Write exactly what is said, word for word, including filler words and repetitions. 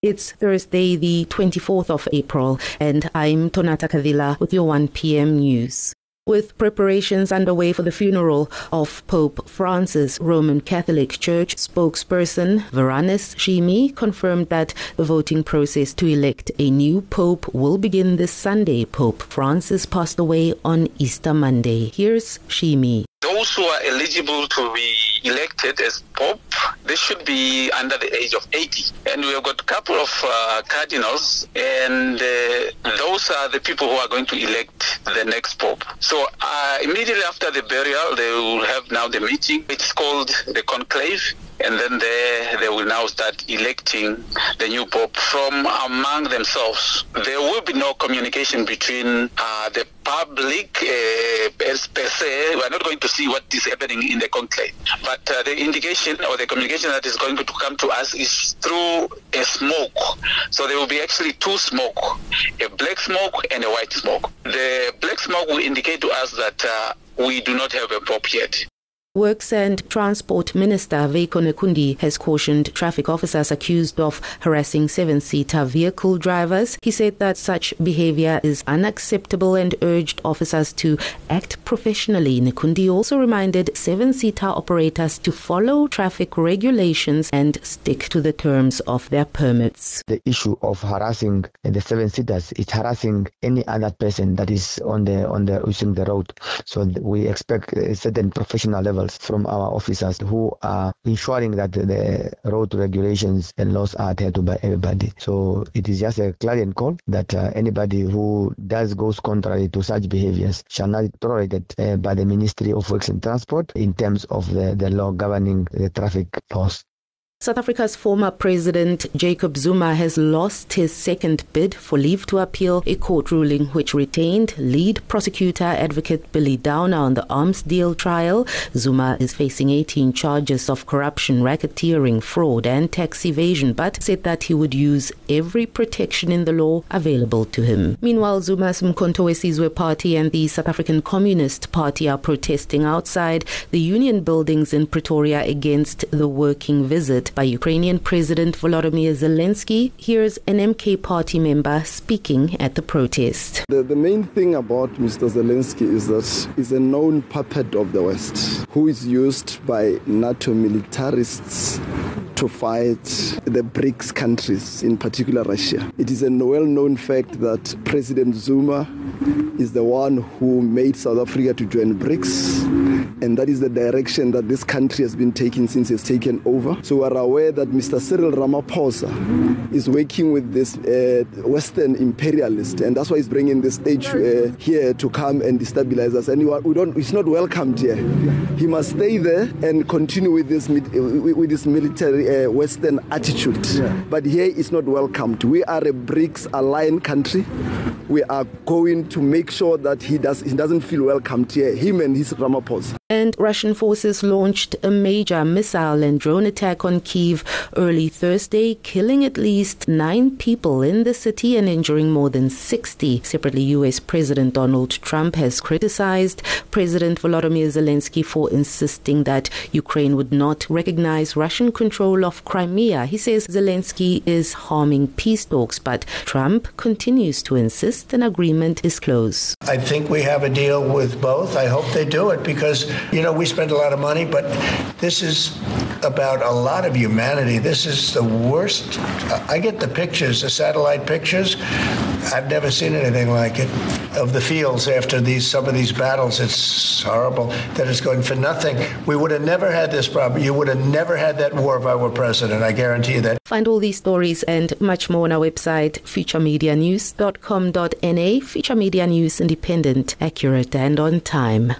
It's Thursday, the twenty-fourth of April, and I'm Tonata Kadila with your one p.m. news. With preparations underway for the funeral of Pope Francis, Roman Catholic Church spokesperson Veranis Shimi confirmed that the voting process to elect a new pope will begin this Sunday. Pope Francis passed away on Easter Monday. Here's Shimi. Those who are eligible to be elected as Pope, they should be under the age of eighty. And we have got a couple of uh, cardinals, and uh, those are the people who are going to elect the next Pope. So uh, immediately after the burial, they will have now the meeting. It's called the conclave. And then they, they will now start electing the new Pope from among themselves. There will be no communication between uh, the public uh, per se. We are not going to see what is happening in the conclave. But uh, the indication or the communication that is going to come to us is through a smoke. So there will be actually two smoke, a black smoke and a white smoke. The black smoke will indicate to us that uh, we do not have a Pope yet. Works and Transport Minister Veiko Nekundi has cautioned traffic officers accused of harassing seven-seater vehicle drivers. He said that such behavior is unacceptable and urged officers to act professionally. Nekundi also reminded seven-seater operators to follow traffic regulations and stick to the terms of their permits. The issue of harassing the seven-seaters is harassing any other person that is on the on the using the road. So we expect a certain professional level from our officers who are ensuring that the road regulations and laws are adhered to by everybody. So it is just a clarion call that uh, anybody who does goes contrary to such behaviors shall not be tolerated uh, by the Ministry of Works and Transport in terms of the, the law governing the traffic laws. South Africa's former president Jacob Zuma has lost his second bid for leave to appeal a court ruling which retained lead prosecutor advocate Billy Downer on the arms deal trial. Zuma is facing eighteen charges of corruption, racketeering, fraud and tax evasion, but said that he would use every protection in the law available to him. Meanwhile, Zuma's Mkhonto weSizwe Party and the South African Communist Party are protesting outside the union buildings in Pretoria against the working visit by Ukrainian President Volodymyr Zelensky. Here's an M K party member speaking at the protest. The, the main thing about Mister Zelensky is that he's a known puppet of the West who is used by NATO militarists to fight the BRICS countries, in particular Russia. It is a well-known fact that President Zuma is the one who made South Africa to join BRICS, and that is the direction that this country has been taking since it's taken over. So we are aware that Mister Cyril Ramaphosa is working with this uh, Western imperialist, and that's why he's bringing this stage uh, here to come and destabilize us. And we don't, it's not welcomed here. He must stay there and continue with this with this military uh, Western attitude. Yeah. But here it's not welcomed. We are a BRICS aligned country. We are going to make sure that he does he doesn't feel welcomed here, him and his Ramaphosa. And Russian forces launched a major missile and drone attack on Kyiv early Thursday, killing at least nine people in the city and injuring more than sixty. Separately, U S President Donald Trump has criticized President Volodymyr Zelensky for insisting that Ukraine would not recognize Russian control of Crimea. He says Zelensky is harming peace talks, but Trump continues to insist an agreement is close. I think we have a deal with both. I hope they do it because, you know, we spend a lot of money, but this is about a lot of humanity. This is the worst. I get the pictures, the satellite pictures. I've never seen anything like it of the fields after these some of these battles. It's horrible that it's going for nothing. We would have never had this problem. You would have never had that war if I were president. I guarantee you that. Find all these stories and much more on our website, future media news dot com dot n a. Future Media News, independent, accurate, and on time.